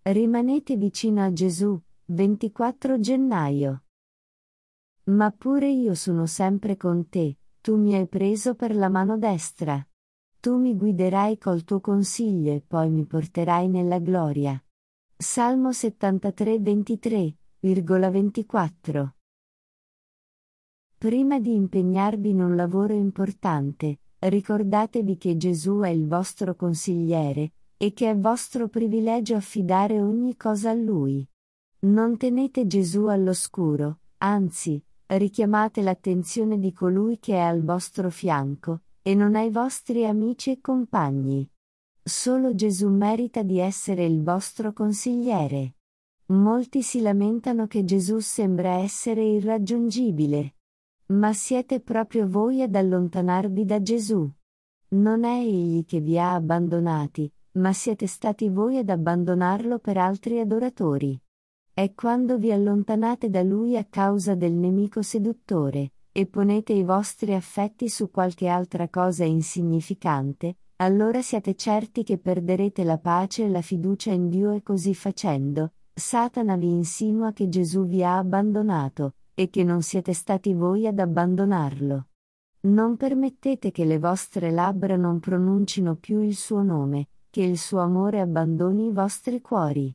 Rimanete vicino a Gesù, 24 gennaio. Ma pure io sono sempre con te, tu mi hai preso per la mano destra. Tu mi guiderai col tuo consiglio e poi mi porterai nella gloria. Salmo 73, 23,24. Prima di impegnarvi in un lavoro importante, ricordatevi che Gesù è il vostro consigliere, e che è vostro privilegio affidare ogni cosa a Lui. Non tenete Gesù all'oscuro, anzi, richiamate l'attenzione di colui che è al vostro fianco, e non ai vostri amici e compagni. Solo Gesù merita di essere il vostro consigliere. Molti si lamentano che Gesù sembra essere irraggiungibile. Ma siete proprio voi ad allontanarvi da Gesù. Non è Egli che vi ha abbandonati, ma siete stati voi ad abbandonarlo per altri adoratori. È quando vi allontanate da Lui a causa del nemico seduttore, e ponete i vostri affetti su qualche altra cosa insignificante, allora siate certi che perderete la pace e la fiducia in Dio e così facendo, Satana vi insinua che Gesù vi ha abbandonato, e che non siete stati voi ad abbandonarlo. Non permettete che le vostre labbra non pronuncino più il suo nome, che il suo amore abbandoni i vostri cuori.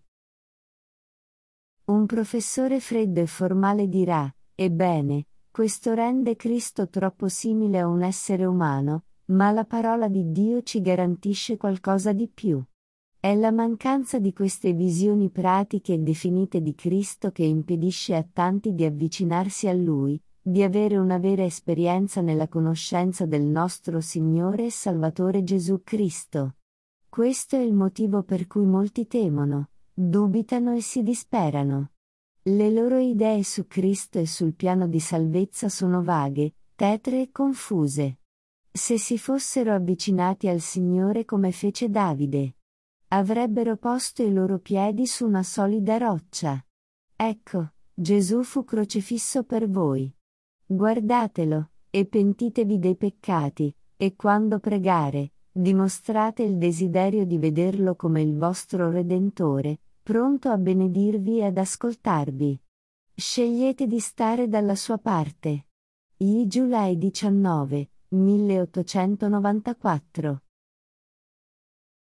Un professore freddo e formale dirà: ebbene, questo rende Cristo troppo simile a un essere umano, ma la parola di Dio ci garantisce qualcosa di più. È la mancanza di queste visioni pratiche e definite di Cristo che impedisce a tanti di avvicinarsi a Lui, di avere una vera esperienza nella conoscenza del nostro Signore e Salvatore Gesù Cristo. Questo è il motivo per cui molti temono, dubitano e si disperano. Le loro idee su Cristo e sul piano di salvezza sono vaghe, tetre e confuse. Se si fossero avvicinati al Signore come fece Davide, avrebbero posto i loro piedi su una solida roccia. Ecco, Gesù fu crocifisso per voi. Guardatelo, e pentitevi dei peccati, e quando pregare, dimostrate il desiderio di vederlo come il vostro Redentore, pronto a benedirvi e ad ascoltarvi. Scegliete di stare dalla sua parte. I Giulai 19, 1894